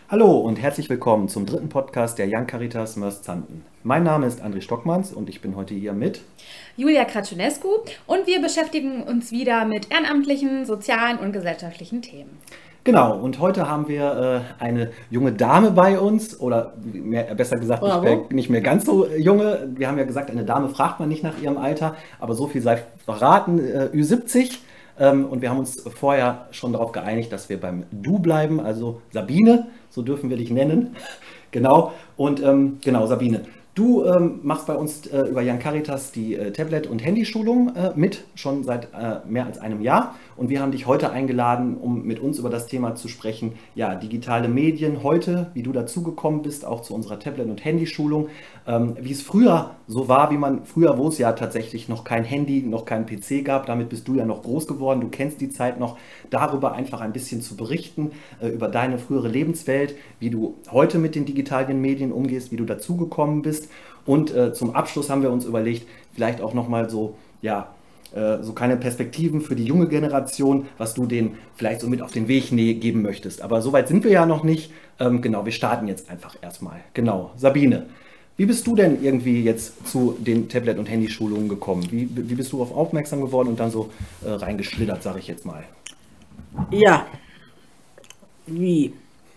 Hallo und herzlich willkommen zum dritten Podcast der Young Caritas Mörs-Zanten. Mein Name ist André Stockmanns und ich bin heute hier mit Julia Kratschnescu und wir beschäftigen uns wieder mit ehrenamtlichen, sozialen und gesellschaftlichen Themen. Genau, und heute haben wir eine junge Dame bei uns, oder besser gesagt nicht mehr ganz so junge. Wir haben ja gesagt, eine Dame fragt man nicht nach ihrem Alter, aber so viel sei verraten, Ü70. Und wir haben uns vorher schon darauf geeinigt, dass wir beim Du bleiben, also Sabine, so dürfen wir dich nennen. Genau, und genau, Sabine. Du machst bei uns über Young Caritas die Tablet- und Handyschulung mit, schon seit mehr als einem Jahr. Und wir haben dich heute eingeladen, um mit uns über das Thema zu sprechen, ja, digitale Medien heute, wie du dazugekommen bist, auch zu unserer Tablet- und Handyschulung, wie es früher so war, wo es ja tatsächlich noch kein Handy, noch kein PC gab, damit bist du ja noch groß geworden, du kennst die Zeit noch, darüber einfach ein bisschen zu berichten, über deine frühere Lebenswelt, wie du heute mit den digitalen Medien umgehst, wie du dazugekommen bist. Und zum Abschluss haben wir uns überlegt, vielleicht auch nochmal so, ja, so keine Perspektiven für die junge Generation, was du denen vielleicht so mit auf den Weg geben möchtest. Aber soweit sind wir ja noch nicht. Genau, wir starten jetzt einfach erstmal. Genau, Sabine, wie bist du denn irgendwie jetzt zu den Tablet- und Handyschulungen gekommen? Wie bist du darauf aufmerksam geworden und dann so reingeschlittert, sage ich jetzt mal? Ja, wie?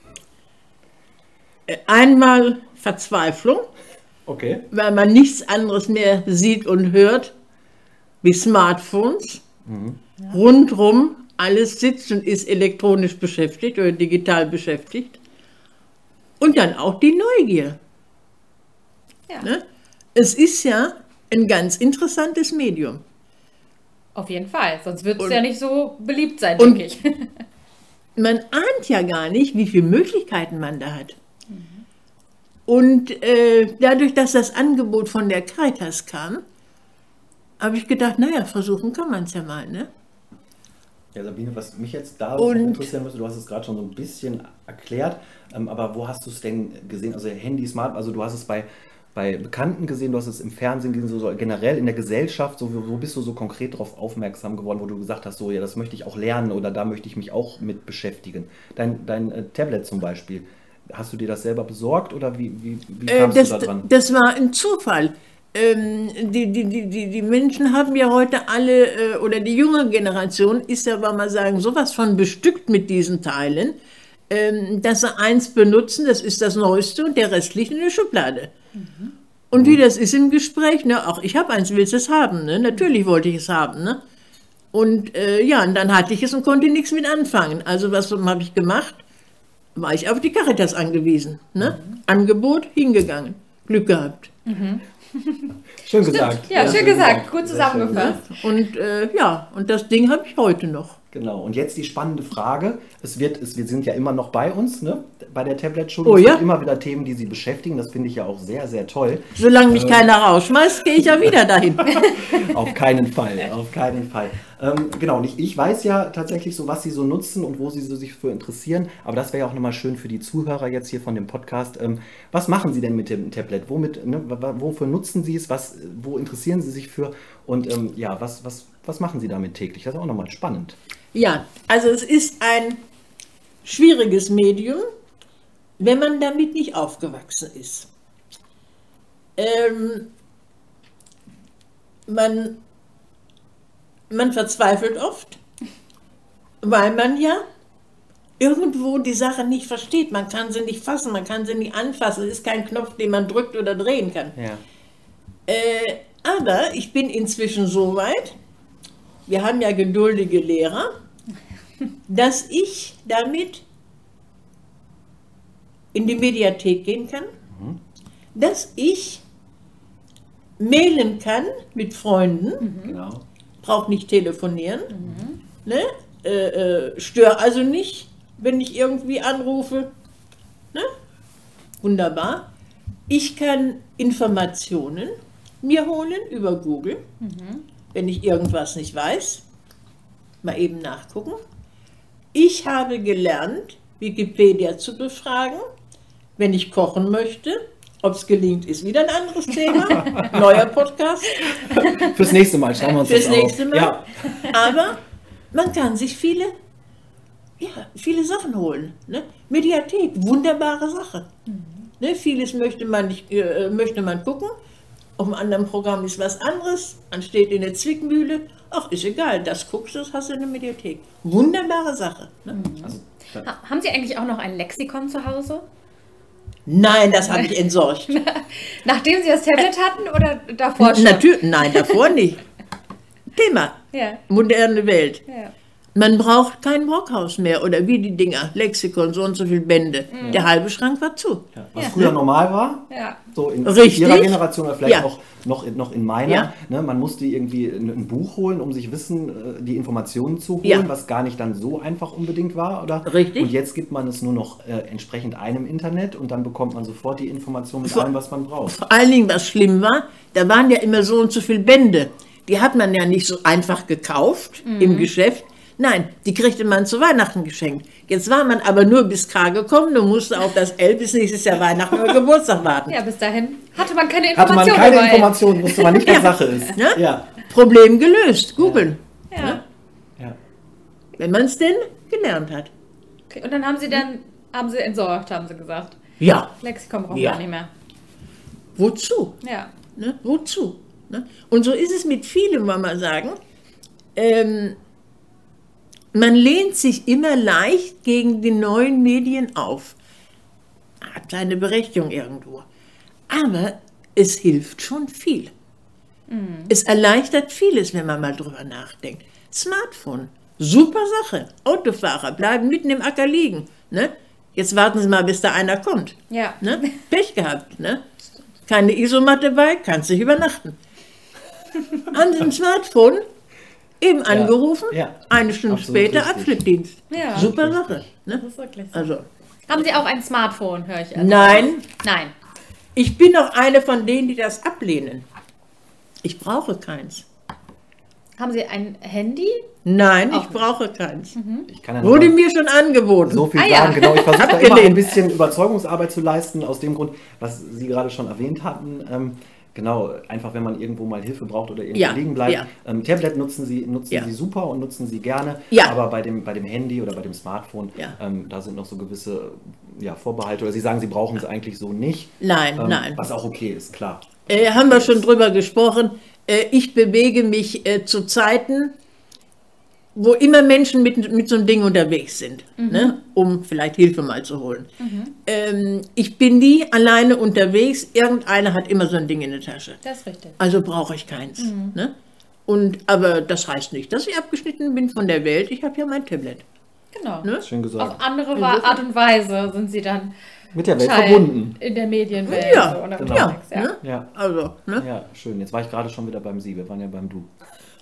Einmal Verzweiflung, Okay. weil man nichts anderes mehr sieht und hört wie Smartphones. Rundrum alles sitzt und ist elektronisch beschäftigt oder digital beschäftigt. Und dann auch die Neugier. Ja, Ne? Es ist ja ein ganz interessantes Medium. auf jeden Fall. Sonst wird es Und- ja nicht so beliebt sein, und- denke ich. Man ahnt ja gar nicht, wie viele Möglichkeiten man da hat. Und dadurch, dass das Angebot von der Caritas kam, habe ich gedacht, naja, versuchen kann man es ja mal, ne? Ja, Sabine, was mich jetzt da Und- interessieren würde, du hast es gerade schon so ein bisschen erklärt, aber wo hast du es denn gesehen? Also Handy, Smart, also du hast es bei Bekannten gesehen, du hast es im Fernsehen gesehen, so generell in der Gesellschaft, so, wo bist du so konkret darauf aufmerksam geworden, wo du gesagt hast, so, ja, das möchte ich auch lernen oder da möchte ich mich auch mit beschäftigen. Dein Tablet zum Beispiel, hast du dir das selber besorgt oder wie kamst du da dran? Das war ein Zufall. Die Menschen haben ja heute alle, oder die junge Generation ist ja, wollen wir sagen, sowas von bestückt mit diesen Teilen, dass sie eins benutzen, das ist das Neueste und der Rest liegt in der Schublade. Und wie das ist im Gespräch, ne, auch ich habe eins, willst du es haben, ne? Natürlich wollte ich es haben, ne? Und ja, und dann hatte ich es und konnte nichts mit anfangen. Also was habe ich gemacht? War ich auf die Caritas angewiesen, ne? Angebot, hingegangen, Glück gehabt. Schön gesagt. Ja, schön gesagt. Gut Sehr zusammengefasst. Und ja, und das Ding habe ich heute noch. Genau, und jetzt die spannende Frage. Wir sind ja immer noch bei uns, ne? Bei der Tablet-Schulung. Oh Es ja. gibt immer wieder Themen, die Sie beschäftigen. Das finde ich ja auch sehr, sehr toll. Solange mich keiner rausschmeißt, gehe ich ja wieder dahin. Auf keinen Fall, auf keinen Fall. Genau, und ich weiß ja tatsächlich so, was Sie so nutzen und wo Sie so sich für interessieren. Aber das wäre ja auch nochmal schön für die Zuhörer jetzt hier von dem Podcast. Was machen Sie denn mit dem Tablet? Wofür nutzen Sie es? Wo interessieren Sie sich für? Und ja, was machen Sie damit täglich? Das ist auch nochmal spannend. Ja, also es ist ein schwieriges Medium, wenn man damit nicht aufgewachsen ist. Man verzweifelt oft, weil man ja irgendwo die Sache nicht versteht. Man kann sie nicht fassen, man kann sie nicht anfassen. Es ist kein Knopf, den man drückt oder drehen kann. Ja. Aber ich bin inzwischen so weit, wir haben ja geduldige Lehrer, dass ich damit in die Mediathek gehen kann, dass ich mailen kann mit Freunden, Genau. brauche nicht telefonieren, ne? Störe also nicht, wenn ich irgendwie anrufe. Ne? Wunderbar. Ich kann Informationen mir holen über Google, wenn ich irgendwas nicht weiß, mal eben nachgucken. Ich habe gelernt, Wikipedia zu befragen, wenn ich kochen möchte. Ob es gelingt, ist wieder ein anderes Thema. Neuer Podcast. Fürs nächste Mal schreiben wir uns Fürs das auf. nächste Mal. Ja. Aber man kann sich viele Ja, viele Sachen holen. Ne? Mediathek, wunderbare Sache. Ne? Vieles möchte man gucken. Auf einem anderen Programm ist was anderes. Man steht in der Zwickmühle. Ach, ist egal, das guckst du, das hast du in der Mediathek. Wunderbare Sache. Ne? Also, Haben Sie eigentlich auch noch ein Lexikon zu Hause? Nein, das habe ich entsorgt. Nachdem Sie das Tablet hatten oder davor schon? Natürlich, nein, davor nicht. Thema, Ja. moderne Welt. Ja. Man braucht kein Brockhaus mehr oder wie die Dinger, Lexikon, so und so viele Bände. Der halbe Schrank war zu. ja. Was früher normal war, Ja. so in Richtig. Ihrer Generation oder vielleicht Ja. auch noch in meiner, Ja. ne, man musste irgendwie ein Buch holen, um sich die Informationen zu holen, Ja. was gar nicht dann so einfach unbedingt war, oder? Richtig. Und jetzt gibt man es nur noch entsprechend einem Internet und dann bekommt man sofort die Informationen mit Vor- allem, was man braucht. Vor allen Dingen, was schlimm war, da waren ja immer so und so viele Bände. Die hat man ja nicht so einfach gekauft im Geschäft. Nein, die kriegte man zu Weihnachten geschenkt. Jetzt war man aber nur bis K gekommen und musste auf das L bis nächstes Jahr Weihnachten oder Geburtstag warten. Ja, bis dahin hatte man keine Hatte man Informationen. keine dabei. Informationen, wusste man nicht, was Sache ist. Ne? Ja. Problem gelöst, googeln, Ja. Ja. wenn man es denn gelernt hat. Okay. Und dann haben Sie entsorgt, haben Sie gesagt. Ja, Lexikon brauchen Ja. wir nicht mehr. wozu? Ja. Ne? Wozu? Ne? Und so ist es mit vielem, wollen wir sagen. Man lehnt sich immer leicht gegen die neuen Medien auf. Hat seine Berechtigung irgendwo. Aber es hilft schon viel. Es erleichtert vieles, wenn man mal drüber nachdenkt. Smartphone, super Sache. Autofahrer bleiben mitten im Acker liegen. Ne? Jetzt warten Sie mal, bis da einer kommt. Ja. Ne? Pech gehabt. Ne? Keine Isomatte bei, kannst nicht übernachten. An dem Smartphone eben angerufen, ja. eine Stunde Absolut später richtig. Abschleppdienst. Ja. Super Sache. Das Ne? ist wirklich so. Also, Haben Sie auch ein Smartphone, höre ich. Also. nein, Nein. ich bin auch eine von denen, die das ablehnen. Ich brauche keins. Haben Sie ein Handy? Nein, Auch ich nicht. brauche keins. Ich kann ja noch Wurde mal mir schon angeboten. so viel Ah, ja. sagen. Genau, ich versuche da immer Abgelehnt. ein bisschen Überzeugungsarbeit zu leisten, aus dem Grund, was Sie gerade schon erwähnt hatten. Genau, einfach wenn man irgendwo mal Hilfe braucht oder irgendwo Ja, liegen bleibt. ja. Tablet nutzen Ja. Sie super und nutzen Sie gerne, Ja. aber bei dem Handy oder bei dem Smartphone, Ja. da sind noch so gewisse Vorbehalte. Oder Sie sagen, Sie brauchen es eigentlich so nicht. Nein, nein. Was auch okay ist, klar. Haben wir schon drüber gesprochen. Ich bewege mich zu Zeiten, wo immer Menschen mit so einem Ding unterwegs sind, ne, um vielleicht Hilfe mal zu holen. Ich bin nie alleine unterwegs. Irgendeiner hat immer so ein Ding in der Tasche. Das ist richtig. Also brauche ich keins. Ne? Aber das heißt nicht, dass ich abgeschnitten bin von der Welt. Ich habe ja mein Tablet. Genau. Ne? Schön gesagt. Auf andere Art und Weise sind Sie dann Mit der Welt Teil verbunden. in der Medienwelt. Ja, so, oder genau. unterwegs, ja. Ne? Ja. Also, ne? Ja, schön. Jetzt war ich gerade schon wieder beim Sie. Wir waren ja beim Du.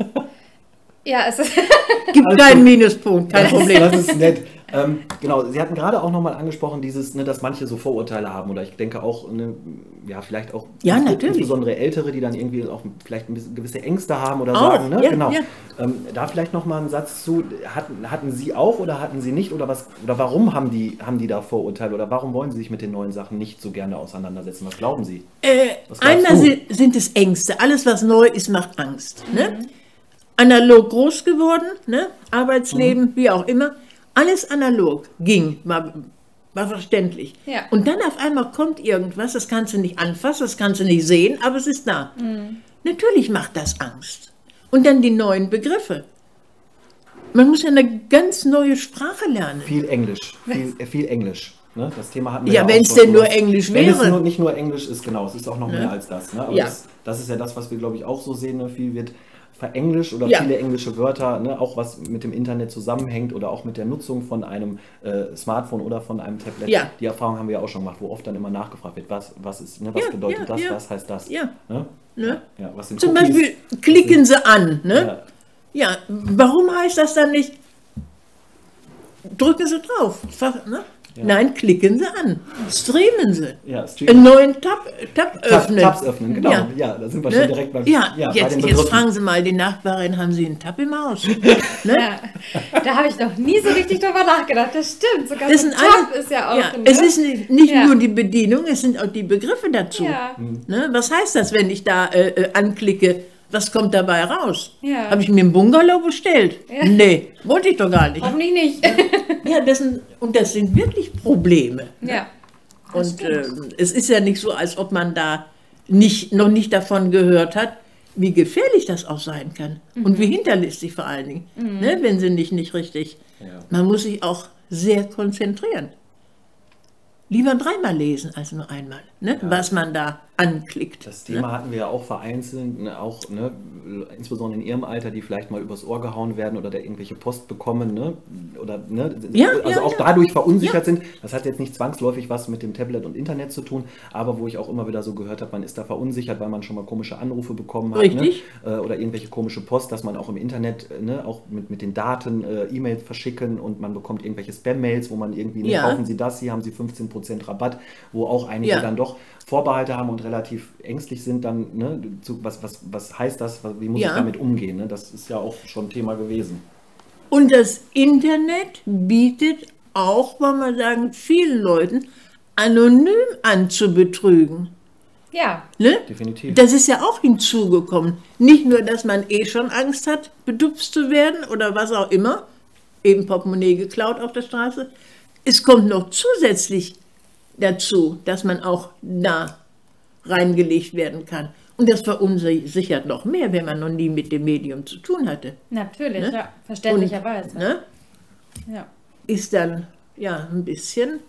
Ja, es ist. Gibt Alles keinen gut. Minuspunkt, kein Problem. Das ist nett. Genau, Sie hatten gerade auch nochmal angesprochen, dass manche so Vorurteile haben. Oder ich denke auch, vielleicht auch Ja, natürlich. insbesondere Ältere, die dann irgendwie auch vielleicht ein bisschen gewisse Ängste haben oder Auch, sagen. Ne? ja, Genau. ja. Da vielleicht nochmal einen Satz zu. Hatten Sie auch oder hatten Sie nicht? Oder warum haben die da Vorurteile? Oder warum wollen Sie sich mit den neuen Sachen nicht so gerne auseinandersetzen? Was glauben Sie? Was glaubst Einmal du? sind es Ängste. Alles, was neu ist, macht Angst. Ne? Analog groß geworden, ne? Arbeitsleben, wie auch immer. Alles analog ging, war verständlich. Ja. Und dann auf einmal kommt irgendwas, das kannst du nicht anfassen, das kannst du nicht sehen, aber es ist da. Natürlich macht das Angst. Und dann die neuen Begriffe. Man muss ja eine ganz neue Sprache lernen. Viel Englisch. Viel Englisch. Ne? Das Thema hatten wir Ja, auch wenn es schon, denn nur oder? Englisch Wenn es wäre. nicht nur Englisch ist, genau. Es ist auch noch mehr als das. Ne? Aber Ja. das ist ja das, was wir, glaube ich, auch so sehen. Ne? Viel wird verenglischt oder Ja. viele englische Wörter, ne? Auch was mit dem Internet zusammenhängt oder auch mit der Nutzung von einem Smartphone oder von einem Tablet. Ja. Die Erfahrung haben wir ja auch schon gemacht, wo oft dann immer nachgefragt wird, was ist, ne? Was Ja, bedeutet ja, das, ja. was heißt das? Ja. Ne? Ne? Ja, was sind Zum Cookies? Beispiel klicken sie an. Ne? Ja. Ja, warum heißt das dann nicht, drücken Sie drauf? Ne? Ja. Nein, klicken Sie an. Streamen Sie. Ja, Einen Stream. neuen Tab öffnen. Tabs öffnen, genau. Ja. Ja, da sind wir Ne? schon direkt beim Ja, bei jetzt den Begriffen. fragen Sie mal die Nachbarin, haben Sie einen Tab im Haus? Ne? Ja. Da habe ich noch nie so richtig drüber nachgedacht. Das stimmt. Sogar Das so sind Tab alle- ist ja auch. Ja, ne? es ist nicht Ja. nur die Bedienung, es sind auch die Begriffe dazu. Ja. Ne? Was heißt das, wenn ich da anklicke, Was kommt dabei raus? Ja. Habe ich mir einen Bungalow bestellt? Ja. Nee, wollte ich doch gar nicht. Hoffentlich nicht. Ja, das sind wirklich Probleme. Ja. Und es ist ja nicht so, als ob man da noch nicht davon gehört hat, wie gefährlich das auch sein kann. Und wie hinterlistig vor allen Dingen, ne, wenn sie nicht richtig. Ja. Man muss sich auch sehr konzentrieren. Lieber dreimal lesen als nur einmal, ne, was man da anklickt. Das Thema hatten wir ja auch vereinzelt, ne, auch ne, insbesondere in ihrem Alter, die vielleicht mal übers Ohr gehauen werden oder da irgendwelche Post bekommen, ne, oder ne, auch dadurch verunsichert sind. Das hat jetzt nicht zwangsläufig was mit dem Tablet und Internet zu tun, aber wo ich auch immer wieder so gehört habe, man ist da verunsichert, weil man schon mal komische Anrufe bekommen hat, Richtig. Ne, oder irgendwelche komische Post, dass man auch im Internet, ne, auch mit den Daten E-Mails verschicken und man bekommt irgendwelche Spam-Mails, wo man irgendwie, ne, kaufen Sie das, hier haben Sie 15% Rabatt, wo auch einige dann doch Vorbehalte haben und relativ ängstlich sind, dann, ne, was heißt das, wie muss ich damit umgehen? Ne? Das ist ja auch schon ein Thema gewesen. Und das Internet bietet auch, wollen wir sagen, vielen Leuten anonym an zu betrügen. Ja. Ne? Definitiv. Das ist ja auch hinzugekommen. Nicht nur, dass man schon Angst hat, bedupst zu werden oder was auch immer, eben Portemonnaie geklaut auf der Straße. Es kommt noch zusätzlich dazu, dass man auch da reingelegt werden kann. Und das verunsichert noch mehr, wenn man noch nie mit dem Medium zu tun hatte. Natürlich, Ne? ja, verständlicherweise. Ne? Ja. Ist dann ja ein bisschen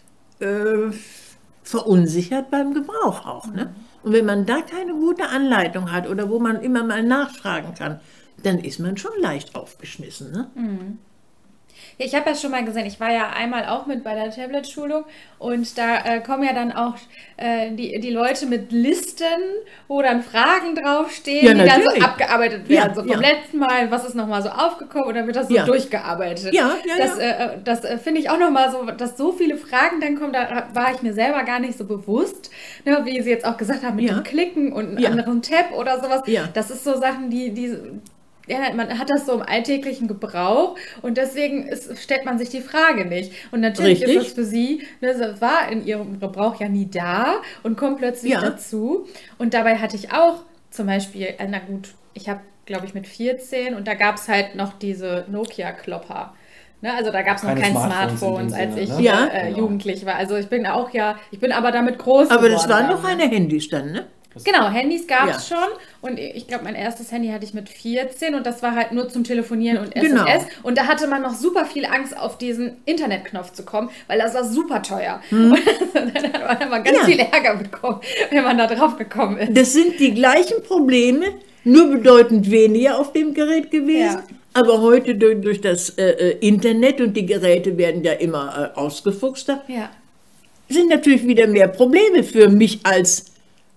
verunsichert beim Gebrauch auch. Ne? Und wenn man da keine gute Anleitung hat oder wo man immer mal nachfragen kann, dann ist man schon leicht aufgeschmissen. Ne? Ja, ich habe ja schon mal gesehen, ich war ja einmal auch mit bei der Tablet-Schulung und da kommen ja dann auch die Leute mit Listen, wo dann Fragen draufstehen, die dann so abgearbeitet werden. So vom letzten Mal, was ist nochmal so aufgekommen oder wird das so durchgearbeitet? Das finde ich auch nochmal so, dass so viele Fragen dann kommen, da war ich mir selber gar nicht so bewusst, ne, wie Sie jetzt auch gesagt haben, mit dem Klicken und einem anderen Tab oder sowas. Ja. Das ist so Sachen, man hat das so im alltäglichen Gebrauch und deswegen stellt man sich die Frage nicht. Und natürlich ist das für sie, das war in ihrem Gebrauch ja nie da und kommt plötzlich dazu. Und dabei hatte ich auch zum Beispiel, ich habe, glaube ich, mit 14 und da gab es halt noch diese Nokia-Klopper. Ne, also da gab es noch keine Smartphones, als ich jugendlich war. Also ich bin aber damit groß geworden. Aber das waren noch keine Handys dann, ne? Genau, Handys gab es schon und ich glaube, mein erstes Handy hatte ich mit 14 und das war halt nur zum Telefonieren und SMS und da hatte man noch super viel Angst, auf diesen Internetknopf zu kommen, weil das war super teuer. Und dann hat man ganz viel Ärger bekommen, wenn man da drauf gekommen ist. Das sind die gleichen Probleme, nur bedeutend weniger auf dem Gerät gewesen. Ja. Aber heute durch das Internet und die Geräte werden ja immer ausgefuchster, sind natürlich wieder mehr Probleme für mich als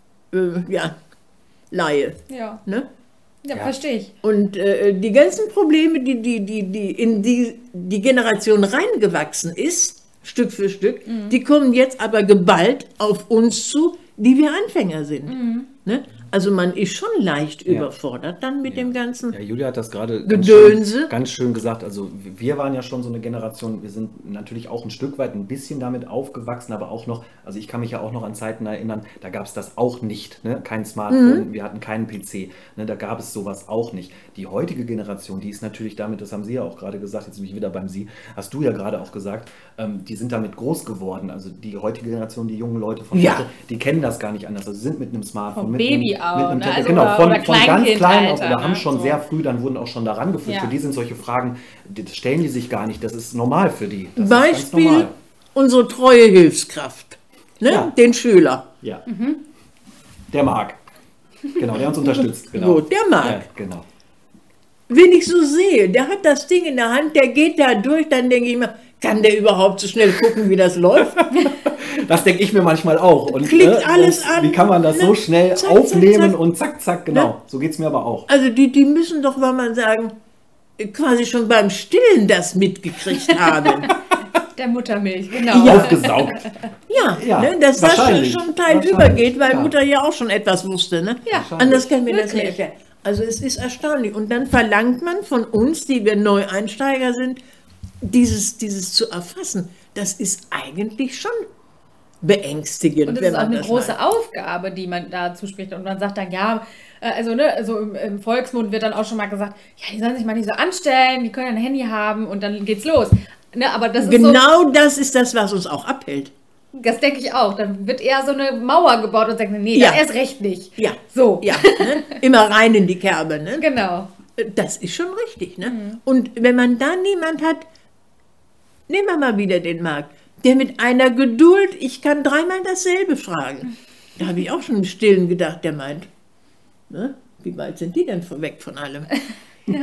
Laie. Ja. Ne? Ja, verstehe ich. Und die ganzen Probleme, die in die Generation reingewachsen ist, Stück für Stück, die kommen jetzt aber geballt auf uns zu, die wir Anfänger sind. Ne? Also man ist schon leicht überfordert dann mit dem ganzen Julia hat das gerade ganz schön gesagt. Also wir waren ja schon so eine Generation, wir sind natürlich auch ein Stück weit ein bisschen damit aufgewachsen, aber auch noch, also ich kann mich ja auch noch an Zeiten erinnern, da gab es das auch nicht, ne? Kein Smartphone, wir hatten keinen PC, ne? Da gab es sowas auch nicht. Die heutige Generation, die ist natürlich damit, das haben Sie ja auch gerade gesagt, jetzt bin ich wieder beim Sie, hast du ja gerade auch gesagt, die sind damit groß geworden. Also die heutige Generation, die jungen Leute von heute, die kennen das gar nicht anders. Also sie sind mit einem Smartphone, mit einem Tablet, genau, von ganz klein auf oder haben schon sehr früh, dann wurden auch schon daran geführt. Für die sind solche Fragen, das stellen die sich gar nicht, das ist normal für die. Das Beispiel, ist ganz normal. Unsere treue Hilfskraft, ne? Den Schüler. Ja, der Marc. Genau, der uns unterstützt. Genau. Gut, der Marc. Ja, genau. Wenn ich so sehe, der hat das Ding in der Hand, der geht da durch, dann denke ich mir, kann der überhaupt so schnell gucken, wie das läuft? Das denke ich mir manchmal auch. Und klickt alles an. Wie kann man das so schnell aufnehmen und zack, zack, genau. So geht es mir aber auch. Also die müssen doch, wenn man sagen, quasi schon beim Stillen das mitgekriegt haben. Der Muttermilch, genau. Ja. Aufgesaugt. Ja, ne, dass das schon Teil übergeht, weil Mutter ja auch schon etwas wusste. Ne? Ja, anders kann mir das nicht erklären. Also es ist erstaunlich. Und dann verlangt man von uns, die wir Neueinsteiger sind, dieses zu erfassen. Das ist eigentlich schon beängstigend. Und das ist auch eine große Aufgabe, die man da zuspricht. Und man sagt dann, ja, also im Volksmund wird dann auch schon mal gesagt, ja, die sollen sich mal nicht so anstellen, die können ein Handy haben und dann geht's los. Ne, aber das ist genau so, das ist das, was uns auch abhält. Das denke ich auch. Dann wird eher so eine Mauer gebaut und sagt, nee, das erst recht nicht. Ja. So. Ja, ne? Immer rein in die Kerbe. Ne? Genau. Das ist schon richtig. Ne? Und wenn man da niemand hat, nehmen wir mal wieder den Markt, der mit einer Geduld, ich kann dreimal dasselbe fragen. Da habe ich auch schon im Stillen gedacht, der meint, ne? Wie weit sind die denn weg von allem? Ja.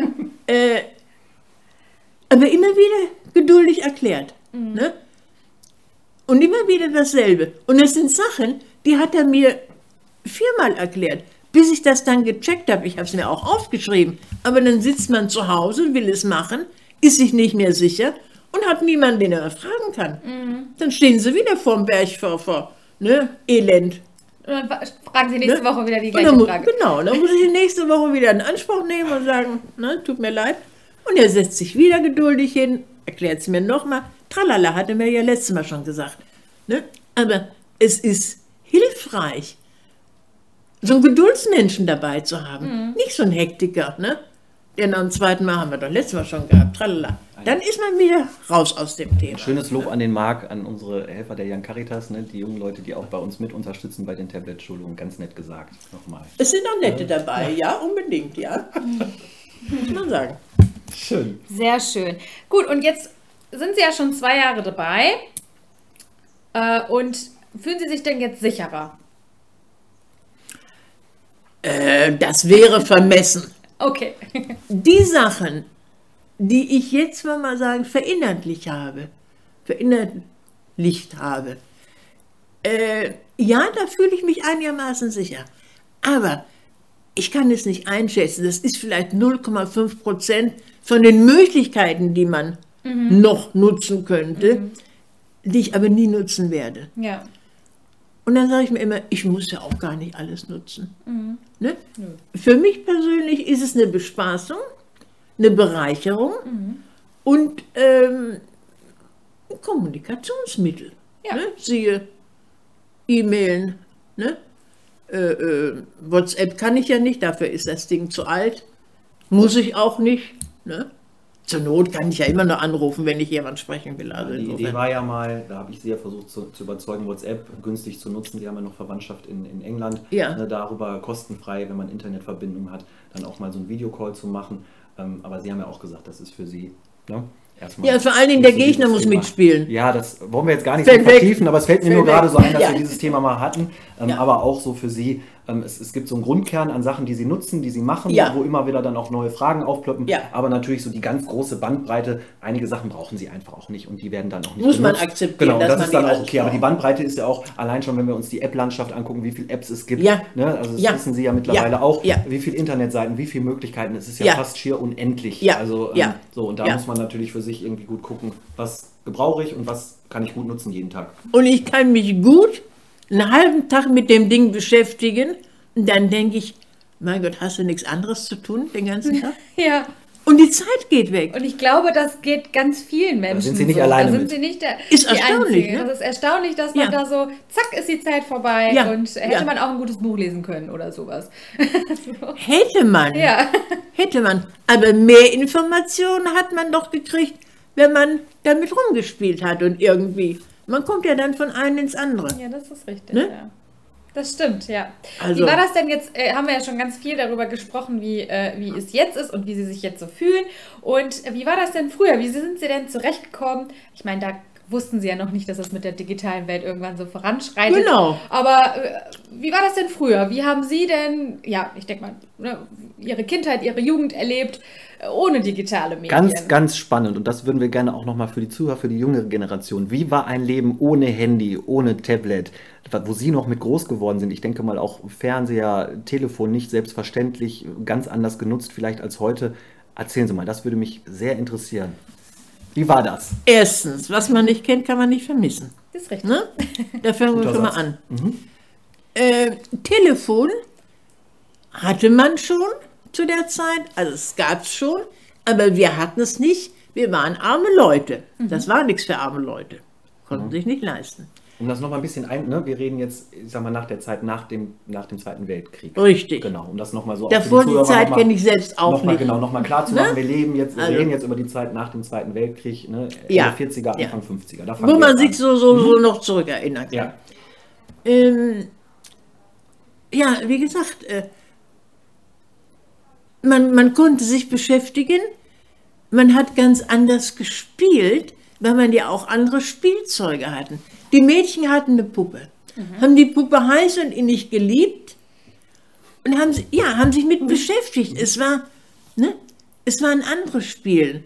Aber immer wieder geduldig erklärt. Ne? Und immer wieder dasselbe. Und es sind Sachen, die hat er mir 4-mal erklärt, bis ich das dann gecheckt habe. Ich habe es mir auch aufgeschrieben. Aber dann sitzt man zu Hause, will es machen, ist sich nicht mehr sicher und hat niemanden, den er fragen kann. Dann stehen sie wieder vorm Berg vor ne? Elend. Und dann fragen sie nächste Woche wieder die gleiche Frage. Genau, dann muss ich nächste Woche wieder in Anspruch nehmen und sagen, ne, tut mir leid. Und er setzt sich wieder geduldig hin, erklärt es mir nochmal. Tralala, hatte mir ja letztes Mal schon gesagt. Ne? Aber es ist hilfreich, so einen Geduldsmenschen dabei zu haben. Nicht so ein Hektiker, ne? Den am zweiten Mal haben wir doch letztes Mal schon gehabt. Tralala. Dann ist man wieder raus aus dem Thema. Schönes Lob an den Marc, an unsere Helfer der Young Caritas, ne? Die jungen Leute, die auch bei uns mit unterstützen bei den Tablet-Schulungen. Ganz nett gesagt, nochmal. Es sind auch nette dabei, ja, unbedingt, ja. Muss man sagen. Schön. Sehr schön. Gut, und jetzt sind Sie ja schon 2 Jahre dabei. Und fühlen Sie sich denn jetzt sicherer? Das wäre vermessen. Okay. Die Sachen, die ich jetzt mal sagen, verinnerlicht habe, ja, da fühle ich mich einigermaßen sicher. Aber ich kann es nicht einschätzen. Das ist vielleicht 0,5% von den Möglichkeiten, die man noch nutzen könnte, die ich aber nie nutzen werde. Ja. Und dann sage ich mir immer, ich muss ja auch gar nicht alles nutzen. Ne? Für mich persönlich ist es eine Bespaßung, eine Bereicherung und ein Kommunikationsmittel. Ja. Ne? Siehe E-Mailen, ne? WhatsApp kann ich ja nicht, dafür ist das Ding zu alt. Muss ich auch nicht. Ne? Zur Not kann ich ja immer noch anrufen, wenn ich jemand sprechen will. Also die Idee war ja mal, da habe ich Sie ja versucht zu überzeugen, WhatsApp günstig zu nutzen. Sie haben ja noch Verwandtschaft in England. Ja. Ne, darüber kostenfrei, wenn man Internetverbindung hat, dann auch mal so einen Videocall zu machen. Aber Sie haben ja auch gesagt, das ist für Sie... Ne? Erstmal ja, vor allen Dingen der Gegner muss mitspielen. Ja, das wollen wir jetzt gar nicht so vertiefen, aber es fällt mir nur gerade so ein, dass wir dieses Thema mal hatten. Aber auch so für Sie, es gibt so einen Grundkern an Sachen, die Sie nutzen, die Sie machen, wo immer wieder dann auch neue Fragen aufploppen. Ja. Aber natürlich so die ganz große Bandbreite, einige Sachen brauchen Sie einfach auch nicht und die werden dann auch nicht benutzt. Man akzeptieren. Genau, das ist dann auch okay. Aber die Bandbreite ist ja auch, allein schon, wenn wir uns die App-Landschaft angucken, wie viele Apps es gibt. Ja. Ne? Also das wissen Sie ja mittlerweile auch, wie viele Internetseiten, wie viele Möglichkeiten. Es ist ja fast schier unendlich. Ja. Also so, und da muss man natürlich für sich irgendwie gut gucken, was gebrauche ich und was kann ich gut nutzen jeden Tag. Und ich kann mich gut einen halben Tag mit dem Ding beschäftigen und dann denke ich, mein Gott, hast du nichts anderes zu tun den ganzen Tag? Ja. Und die Zeit geht weg. Und ich glaube, das geht ganz vielen Menschen. Da sind Sie nicht alleine Da sind Sie nicht ist erstaunlich, ne? Das ist erstaunlich, dass man da so, zack, ist die Zeit vorbei und hätte man auch ein gutes Buch lesen können oder sowas. So. Hätte man. Ja. Hätte man. Aber mehr Informationen hat man doch gekriegt, wenn man damit rumgespielt hat und irgendwie. Man kommt ja dann von einem ins andere. Ja, das ist richtig, ne? Ja. Das stimmt, ja. Also, wie war das denn jetzt, haben wir ja schon ganz viel darüber gesprochen, wie es jetzt ist und wie Sie sich jetzt so fühlen. Und wie war das denn früher? Wie sind Sie denn zurechtgekommen? Ich meine, da wussten Sie ja noch nicht, dass es mit der digitalen Welt irgendwann so voranschreitet. Genau. Aber wie war das denn früher? Wie haben Sie denn, ja, ich denke mal, ne, Ihre Kindheit, Ihre Jugend erlebt, ohne digitale Medien? Ganz, ganz spannend. Und das würden wir gerne auch nochmal für die Zuhörer, für die jüngere Generation. Wie war ein Leben ohne Handy, ohne Tablet, wo Sie noch mit groß geworden sind? Ich denke mal auch Fernseher, Telefon nicht selbstverständlich, ganz anders genutzt vielleicht als heute. Erzählen Sie mal, das würde mich sehr interessieren. Wie war das? Erstens, was man nicht kennt, kann man nicht vermissen. Das ist richtig. Ne? Da fangen wir schon mal an. Telefon hatte man schon zu der Zeit, also es gab es schon, aber wir hatten es nicht. Wir waren arme Leute. Das war nichts für arme Leute. Konnten sich nicht leisten. Um das nochmal ein bisschen ne? Wir reden jetzt, ich sag mal, nach der Zeit nach dem Zweiten Weltkrieg. Richtig. Genau, um das nochmal so Davor die Zeit kenne ich selbst auch nicht. Genau, nochmal klar zu machen, wir reden jetzt, wir reden jetzt über die Zeit nach dem Zweiten Weltkrieg, ne? Ende 40er, Anfang 50er. Da wo man sich so noch zurückerinnern kann. Ja, wie gesagt, man konnte sich beschäftigen, man hat ganz anders gespielt, weil man ja auch andere Spielzeuge hatten. Die Mädchen hatten eine Puppe, haben die Puppe heiß und innig geliebt und haben sich mit beschäftigt. Es war ein anderes Spiel.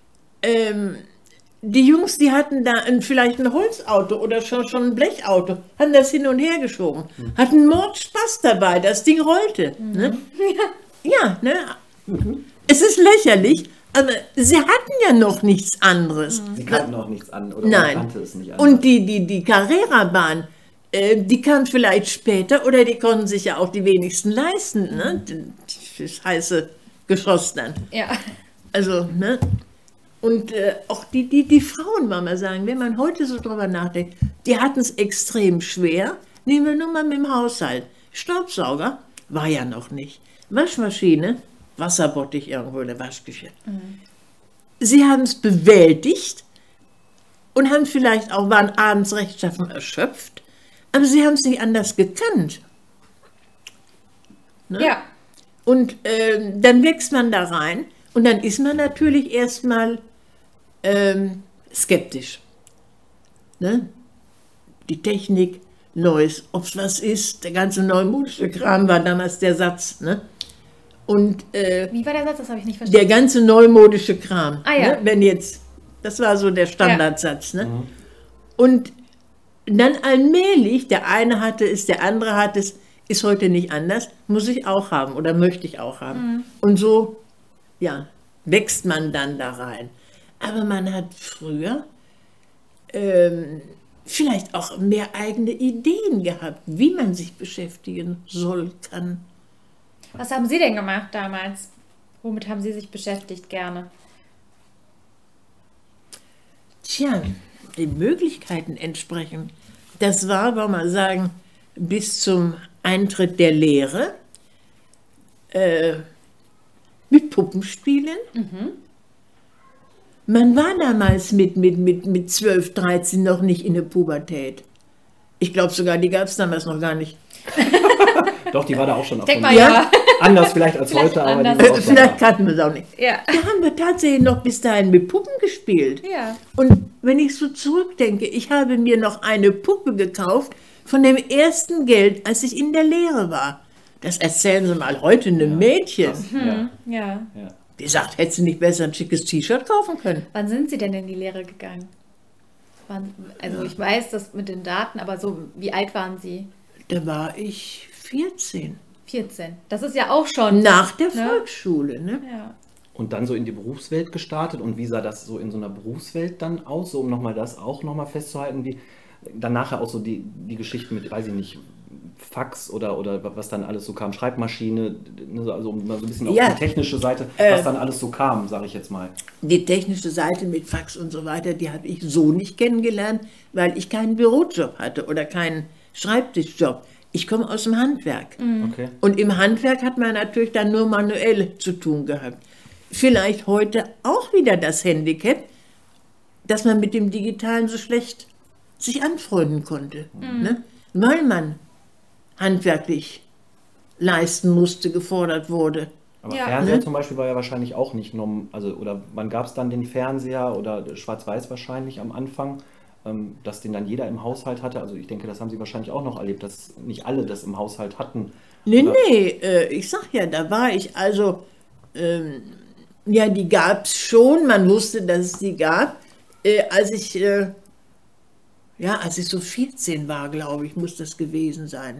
Die Jungs, die hatten da vielleicht ein Holzauto oder schon ein Blechauto, haben das hin und her geschoben, hatten Mordspaß dabei, das Ding rollte. Ne? Es ist lächerlich, aber sie hatten ja noch nichts anderes. Sie kannten noch nichts anderes. Oder Nein. kannte es nicht anders. Und die Carrera-Bahn, die kam vielleicht später oder die konnten sich ja auch die wenigsten leisten. Ne? Das heiße Geschoss dann. Ja. Also, ne? Und auch die Frauen, wollen wir sagen, wenn man heute so drüber nachdenkt, die hatten es extrem schwer. Nehmen wir nur mal mit dem Haushalt. Staubsauger war ja noch nicht. Waschmaschine, Wasserbottich irgendwo in der Waschküche. Sie haben es bewältigt und haben vielleicht auch, waren abends rechtschaffen erschöpft, aber sie haben es nicht anders gekannt. Ne? Ja. Und dann wächst man da rein und dann ist man natürlich erstmal skeptisch. Ne? Die Technik, Neues, ob es was ist, der ganze neumodische Kram war damals der Satz. Ne? Und, wie war der Satz? Das habe ich nicht verstanden. der ganze neumodische Kram. Ah, ja. Ne? Wenn jetzt, das war so der Standardsatz. Ne? Und dann allmählich, der eine hatte es, der andere hat es, ist heute nicht anders, muss ich auch haben oder möchte ich auch haben. Und so, ja, wächst man dann da rein. Aber man hat früher vielleicht auch mehr eigene Ideen gehabt, wie man sich beschäftigen soll, kann. Was haben Sie denn gemacht damals? Womit haben Sie sich beschäftigt gerne? Tja, den Möglichkeiten entsprechend. Das war, wollen wir sagen, bis zum Eintritt der Lehre mit Puppenspielen. Man war damals mit 12, 13 noch nicht in der Pubertät. Ich glaube sogar, die gab es damals noch gar nicht. Doch, die war da auch schon Denk mal, erfunden. ja. Anders vielleicht als Vielleicht heute, aber die anders. war auch schon Vielleicht da. kannten wir es auch nicht. Ja. Da haben wir tatsächlich noch bis dahin mit Puppen gespielt. Ja. Und wenn ich so zurückdenke, ich habe mir noch eine Puppe gekauft von dem ersten Geld, als ich in der Lehre war. Das erzählen Sie mal heute einem Mädchen. Ja. Die sagt, hättest du nicht besser ein schickes T-Shirt kaufen können? Wann sind Sie denn in die Lehre gegangen? Also ich weiß das mit den Daten, aber so, wie alt waren Sie? Da war ich 14. 14. Das ist ja auch schon. Nach der Volksschule, ne? Ja. Und dann so in die Berufswelt gestartet. Und wie sah das so in so einer Berufswelt dann aus? So, um nochmal das auch nochmal festzuhalten, wie dann nachher auch so die Geschichten mit, weiß ich nicht, Fax oder was dann alles so kam, Schreibmaschine, also um mal so ein bisschen auf die technische Seite, was dann alles so kam, sage ich jetzt mal. Die technische Seite mit Fax und so weiter, die habe ich so nicht kennengelernt, weil ich keinen Bürojob hatte oder keinen Schreibtischjob. Ich komme aus dem Handwerk. Okay. Und im Handwerk hat man natürlich dann nur manuell zu tun gehabt. Vielleicht heute auch wieder das Handicap, dass man mit dem Digitalen so schlecht sich anfreunden konnte. Ne? Weil man handwerklich leisten musste, gefordert wurde. Aber Ja. Fernseher zum Beispiel war ja wahrscheinlich auch nicht normal, also oder wann gab es dann den Fernseher oder Schwarz-Weiß wahrscheinlich am Anfang, dass den dann jeder im Haushalt hatte. Also ich denke, das haben Sie wahrscheinlich auch noch erlebt, dass nicht alle das im Haushalt hatten. Nee, ich sag ja, da war ich also, ja, die gab es schon, man wusste, dass es die gab. Als ich so 14 war, glaube ich, muss das gewesen sein.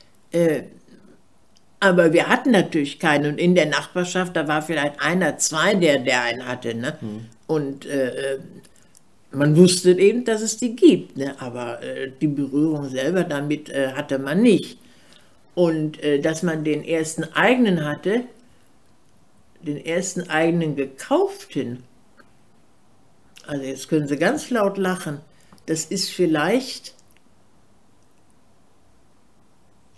Aber wir hatten natürlich keinen. Und in der Nachbarschaft, da war vielleicht einer, zwei, der einen hatte. Ne? Und man wusste eben, dass es die gibt. Ne? Aber die Berührung selber damit hatte man nicht. Und dass man den ersten eigenen hatte, den ersten eigenen gekauften, also jetzt können Sie ganz laut lachen, das ist vielleicht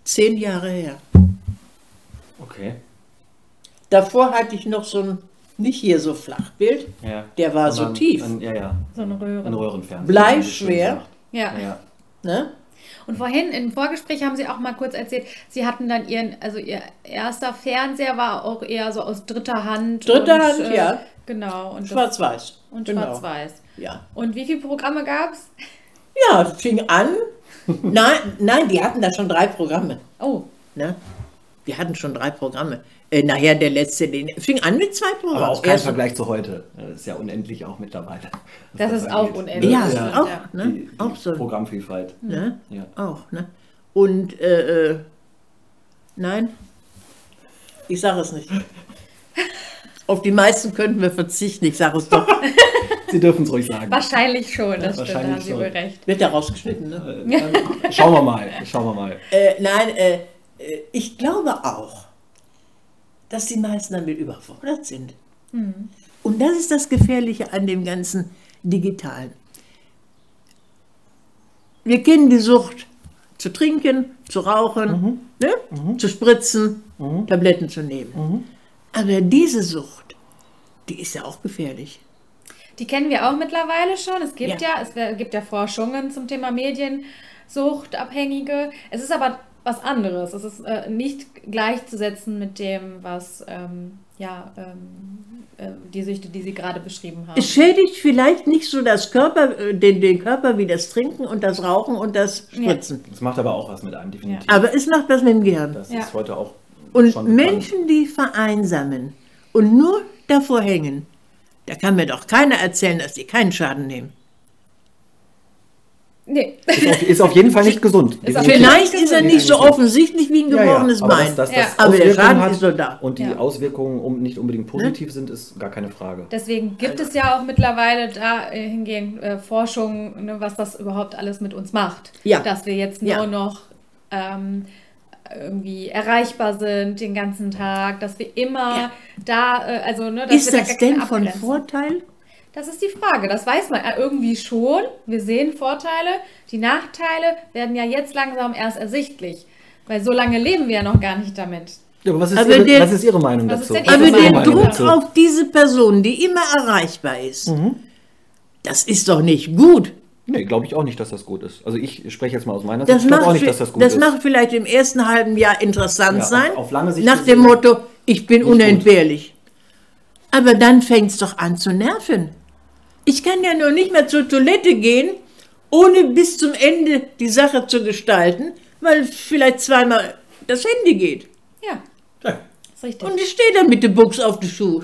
10 Jahre her. Okay. Davor hatte ich noch so ein, nicht hier so Flachbild, Ja. der war so tief. Ja. So eine Röhre. Ein Röhrenfernseher. Bleischwer. Ja. Ja. Ne? Und vorhin im Vorgespräch haben Sie auch mal kurz erzählt, Sie hatten dann Ihr erster Fernseher war auch eher so aus dritter Hand. Ja. Genau. Und Schwarz-Weiß. Und Genau. schwarz-weiß. Ja. Und wie viele Programme gab es? Ja, das fing an. Nein, die hatten da schon 3 Programme. Oh, Ne? Die hatten schon 3 Programme. Nachher der letzte, den fing an mit 2 Programmen. Aber auch kein Erst- Vergleich zu heute. Das ist ja unendlich auch mittlerweile. Das was ist auch angeht. unendlich. Ja, Ja. auch, Ja. ne? Die Auch so. Programmvielfalt. Ne? Ja. Auch, ne? Und, nein, ich sage es nicht. Auf die meisten könnten wir verzichten, ich sage es doch. Sie dürfen es ruhig sagen. wahrscheinlich schon, das stimmt, da wahrscheinlich haben Sie schon. wohl recht. Wird da rausgeschnitten, ne? Schauen wir mal. Nein, ich glaube auch, dass die meisten damit überfordert sind. Und das ist das Gefährliche an dem ganzen Digitalen. Wir kennen die Sucht zu trinken, zu rauchen, ne? Zu spritzen, Tabletten zu nehmen. Aber diese Sucht, die ist ja auch gefährlich. Die kennen wir auch mittlerweile schon. Es gibt Ja. es gibt ja Forschungen zum Thema Mediensuchtabhängige. Es ist aber was anderes. Es ist nicht gleichzusetzen mit dem, was die Süchte, die Sie gerade beschrieben haben. Es schädigt vielleicht nicht so das Körper, den Körper wie das Trinken und das Rauchen und das Spritzen. Das macht aber auch was mit einem, definitiv. Aber es macht was mit dem Gehirn. Das Ja. ist heute auch Und schon bekannt. Menschen, die vereinsamen und nur davor hängen, da kann mir doch keiner erzählen, dass die keinen Schaden nehmen. Nee. Ist auf jeden Fall nicht gesund. Ist auf definitiv. Vielleicht ist er nicht so offensichtlich wie ein gebrochenes aber Bein. dass das Ja. Aber der Auswirkungen Schaden hat ist so da. und die Ja. Auswirkungen nicht unbedingt positiv sind, ist gar keine Frage. Deswegen gibt es ja auch mittlerweile dahingehend Forschung, ne, was das überhaupt alles mit uns macht. Ja. Dass wir jetzt nur Ja. noch irgendwie erreichbar sind den ganzen Tag, dass wir immer dass Ist wir da das gar keine denn von Abgrenzung. Vorteil? Das ist die Frage, das weiß man irgendwie schon. Wir sehen Vorteile, die Nachteile werden ja jetzt langsam erst ersichtlich, weil so lange leben wir ja noch gar nicht damit. Ja, aber was ist, Aber was ist Ihre Meinung was ist dazu? denn Was Aber Ihre ist Ihre der Meinung Meinung Druck dazu? auf diese Person, die immer erreichbar ist, das ist doch nicht gut. Nee, glaube ich auch nicht, dass das gut ist. Also ich spreche jetzt mal aus meiner Das Sicht. Ich glaube auch nicht, macht, dass das gut das ist. macht vielleicht im ersten halben Jahr interessant Ja, sein, auf lange Sicht nach dem gesehen Motto, ich bin gut. unentbehrlich. Aber dann fängt es doch an zu nerven. Ich kann ja noch nicht mehr zur Toilette gehen, ohne bis zum Ende die Sache zu gestalten, weil vielleicht zweimal das Handy geht. Ja, Ja. ist richtig. Und ich stehe da mit der Buchs auf die Schuhe.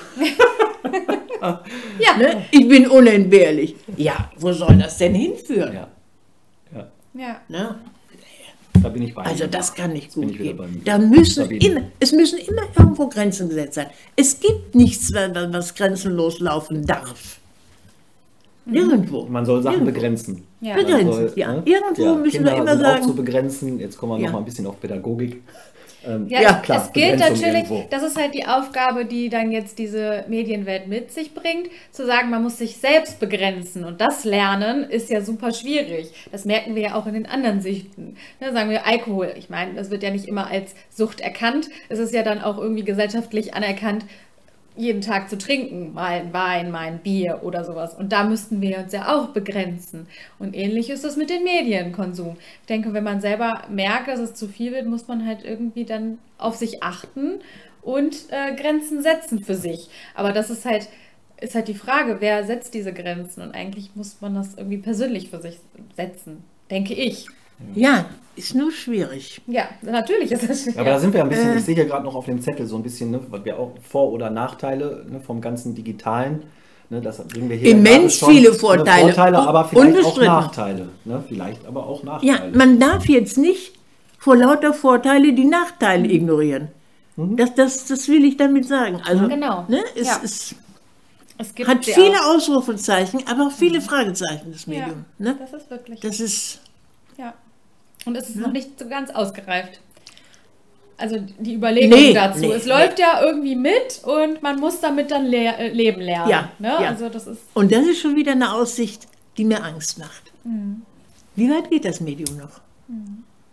ja. Ne? Ich bin unentbehrlich. Ja, wo soll das denn hinführen? Ja. Ja, Ja. Ne? da bin ich bei Also Ihnen. das kann nicht bin gut ich wieder gehen. bei mir. Da müssen Sabine. es müssen immer irgendwo Grenzen gesetzt sein. Es gibt nichts, was grenzenlos laufen darf. Nirgendwo. Man soll Sachen Irgendwo. begrenzen. Ja. Begrenzen, Man soll, ja. ne? Irgendwo müssen Kinder wir immer sind sagen- auch zu begrenzen. Jetzt kommen wir Ja. noch mal ein bisschen auf Pädagogik. Ja, Ja, klar, es gilt Begrenzung natürlich, irgendwo. das ist halt die Aufgabe, die dann jetzt diese Medienwelt mit sich bringt, zu sagen, man muss sich selbst begrenzen. Und das Lernen ist ja super schwierig. Das merken wir ja auch in den anderen Süchten. Ne, sagen wir Alkohol. Ich meine, das wird ja nicht immer als Sucht erkannt. Es ist ja dann auch irgendwie gesellschaftlich anerkannt, jeden Tag zu trinken, mal ein Wein, mal ein Bier oder sowas. Und da müssten wir uns ja auch begrenzen. Und ähnlich ist es mit dem Medienkonsum. Ich denke, wenn man selber merkt, dass es zu viel wird, muss man halt irgendwie dann auf sich achten und Grenzen setzen für sich. Aber das ist halt die Frage, wer setzt diese Grenzen? Und eigentlich muss man das irgendwie persönlich für sich setzen, denke ich. Ja, ist nur schwierig. Ja, natürlich ist das schwierig. Aber da sind wir ein bisschen, ich sehe ja gerade noch auf dem Zettel so ein bisschen, ne, was wir auch Vor- oder Nachteile, ne, vom ganzen Digitalen. Ne, das bringen wir hier Immens gerade schon, viele ne, Vorteile, Vorteile, aber vielleicht auch unbestritten. Nachteile. Ne, vielleicht aber auch Nachteile. Ja, man darf jetzt nicht vor lauter Vorteile die Nachteile ignorieren. Das will ich damit sagen. Also, Genau. ne, es Ja. Es gibt hat sie viele auch. Ausrufezeichen, aber auch viele Fragezeichen, das Ja, Medium. Ne? das ist wirklich. Das ist, Ja. Und es ist noch nicht so ganz ausgereift. Also die Überlegung Nee, dazu. nee, Es läuft ja irgendwie mit und man muss damit dann leben lernen. Ja, Ne? ja. Also das ist. und das ist schon wieder eine Aussicht, die mir Angst macht. Wie weit geht das Medium noch?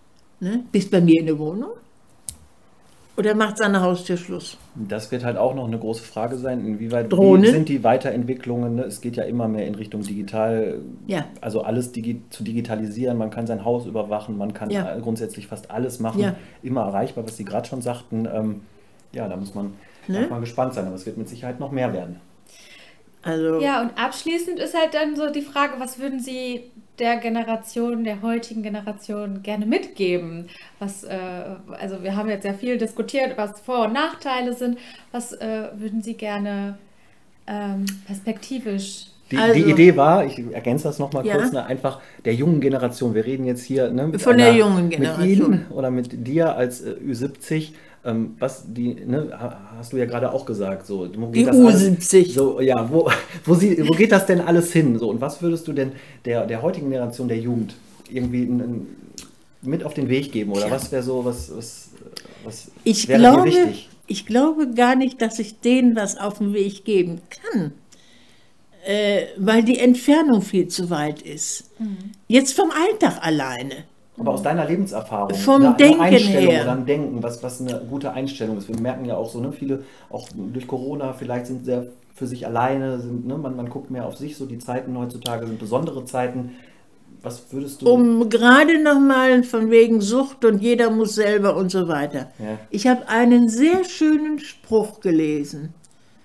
Ne? Bist bei mir in der Wohnung? Oder macht es an der Haustür Schluss? Das wird halt auch noch eine große Frage sein, inwieweit Drohne? wie sind die Weiterentwicklungen. Ne? Es geht ja immer mehr in Richtung digital, Ja. also alles zu digitalisieren. Man kann sein Haus überwachen, man kann Ja. grundsätzlich fast alles machen, Ja. immer erreichbar, was Sie gerade schon sagten. Ja, da muss man mal gespannt sein, aber es wird mit Sicherheit noch mehr werden. Also, Ja, und abschließend ist halt dann so die Frage, was würden Sie der heutigen Generation gerne mitgeben? Also wir haben jetzt ja viel diskutiert, was Vor- und Nachteile sind. Was würden Sie gerne perspektivisch? Die Idee war, ich ergänze das nochmal Ja. kurz, ne, einfach der jungen Generation. Wir reden jetzt hier ne, Von der jungen Generation. Mit Ihnen oder mit dir als Ü70. Hast du ja gerade auch gesagt, so, wo geht Die das U70. Alles, so, ja, wo geht das denn alles hin? So, und was würdest du denn der heutigen Generation, der Jugend, irgendwie mit auf den Weg geben? Oder was wäre so, was wäre dir wichtig? Ich glaube gar nicht, dass ich denen was auf den Weg geben kann, weil die Entfernung viel zu weit ist. Jetzt vom Alltag alleine. Aber aus deiner Lebenserfahrung, Vom Denken Einstellung her. oder ein Denken, was eine gute Einstellung ist. Wir merken ja auch so, ne, viele, auch durch Corona, vielleicht sind sehr für sich alleine, man guckt mehr auf sich, so die Zeiten heutzutage sind besondere Zeiten. Was würdest du... Gerade nochmal von wegen Sucht und jeder muss selber und so weiter. Ja. Ich habe einen sehr schönen Spruch gelesen.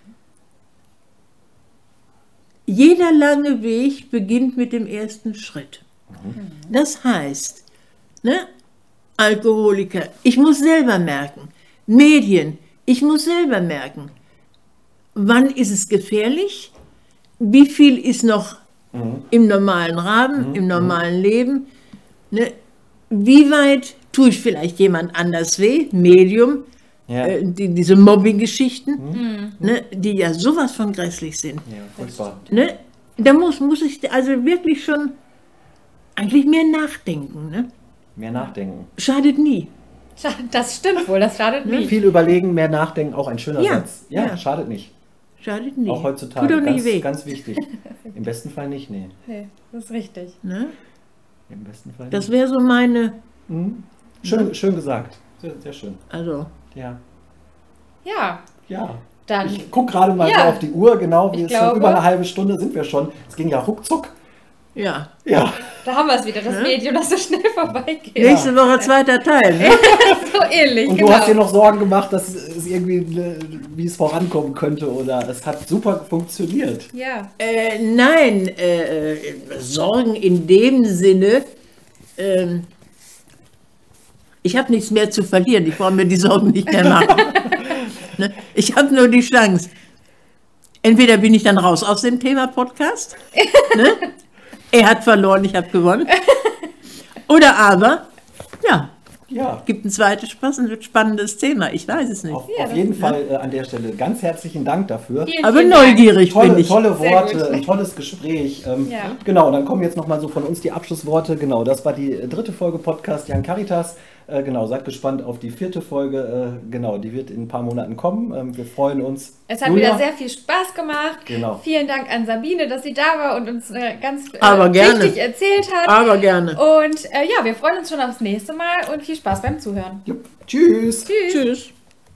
Jeder lange Weg beginnt mit dem ersten Schritt. Das heißt, ne, Alkoholiker, ich muss selber merken. Medien, ich muss selber merken. Wann ist es gefährlich? Wie viel ist noch im normalen Rahmen, im normalen Leben? Ne? Wie weit tue ich vielleicht jemand anders weh? Medium, Ja. diese Mobbing-Geschichten, ne, die ja sowas von grässlich sind. Ja, furchtbar. Ne? Da muss ich also wirklich schon eigentlich mehr nachdenken. Ne? Mehr nachdenken. Schadet nie. Das stimmt wohl, das schadet nie. Viel überlegen, mehr nachdenken, auch ein schöner Ja, Satz. Ja, ja. schadet nicht. Schadet nie. Auch heutzutage. Tut doch nicht Ganz, weh. ganz wichtig. Im besten Fall nicht, nee. Nee, das ist richtig. Ne? Im besten Fall Das nicht. wäre so meine, Schön gesagt. Sehr, sehr schön. also Ja. Ja, Ja. dann Ich gucke gerade mal Ja. so auf die Uhr, genau, Ich wir sind glaube- über eine halbe Stunde sind wir schon. Es ging ja ruckzuck. ja. Ja. da haben wir es wieder, das Medium, das so schnell vorbeigeht. Nächste Woche zweiter Teil. Ne? So ähnlich, Und genau. du hast dir noch Sorgen gemacht, dass es irgendwie, wie es vorankommen könnte, oder es hat super funktioniert. Ja, Nein, Sorgen in dem Sinne, ich habe nichts mehr zu verlieren, ich brauche mir die Sorgen nicht mehr machen. Ne? Ich habe nur die Chance. Entweder bin ich dann raus aus dem Thema Podcast, ne? Er hat verloren, ich habe gewonnen. Oder aber, ja, Ja. gibt ein zweites spannendes Thema, ich weiß es nicht. Auf jeden Fall an der Stelle ganz herzlichen Dank dafür. vielen, Aber vielen Dank. neugierig bin ich. Tolle Sehr Worte, gut. ein tolles Gespräch. Ja. Genau, dann kommen jetzt nochmal so von uns die Abschlussworte. Genau, das war die 3. Folge Podcast Young Caritas. Genau, seid gespannt auf die 4. Folge. Genau, die wird in ein paar Monaten kommen. Wir freuen uns. Es hat Julia? wieder sehr viel Spaß gemacht. Genau. Vielen Dank an Sabine, dass sie da war und uns ganz Aber gerne. wichtig erzählt hat. Aber gerne. Und ja, wir freuen uns schon aufs nächste Mal und viel Spaß beim Zuhören. Jupp. Tschüss. Tschüss. Tschüss.